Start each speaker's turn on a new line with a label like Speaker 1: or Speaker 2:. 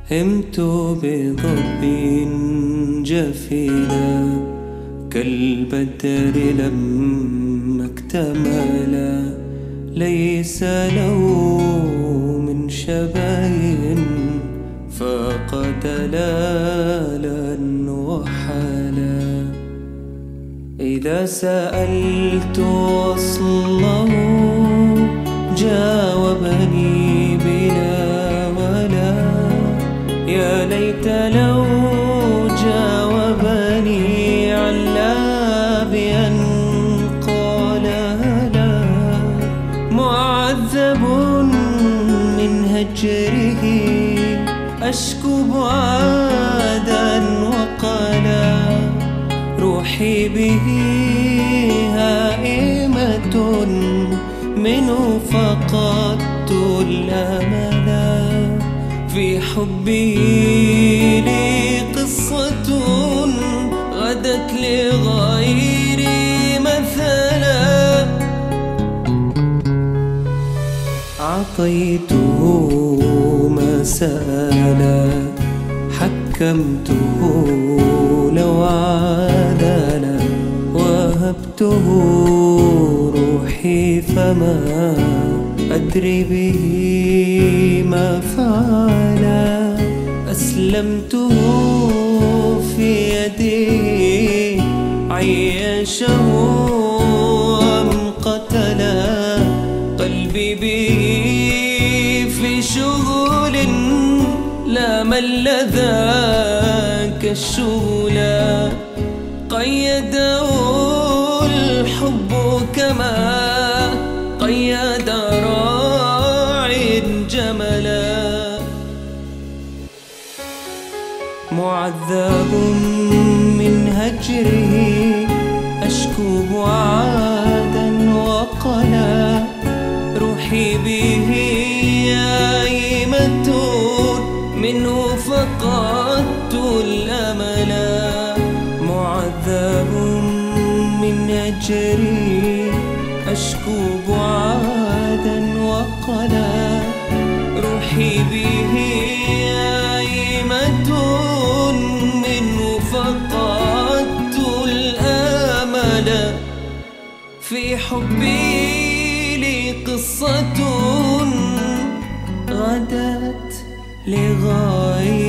Speaker 1: همت بضب جفينا كالبدر لما اكتملا، ليس له من شبه فاق دلالا وحلا. إذا سألت وصله جاوبني بلا ولا، يا ليت لو جاوبني علا بأن قال هلا. معذب من هجره أشكو بعادا وقلا، روحي به هائمة منه فقدت الأملا. في حبه لي قصة غدت لغيري مثلا، أعطيته ما سألا حكمته لو عادلا، وهبته روحي فما أدري به ما فعلا. أسلمته في يدي عيشه أم قتلا، قلبي به في شغل لا مل ذاك الشغلا. قيده الحب كما قيد راع جملا، معذب من هجره أشكو بعادا وقلا. روحي به عيمة منه فقدت الأملا، معذب من هجري أشكو بعادا وقلا. روحي به عيمة منه فقدت الأمل. في حبي لي قصة غدت لغيري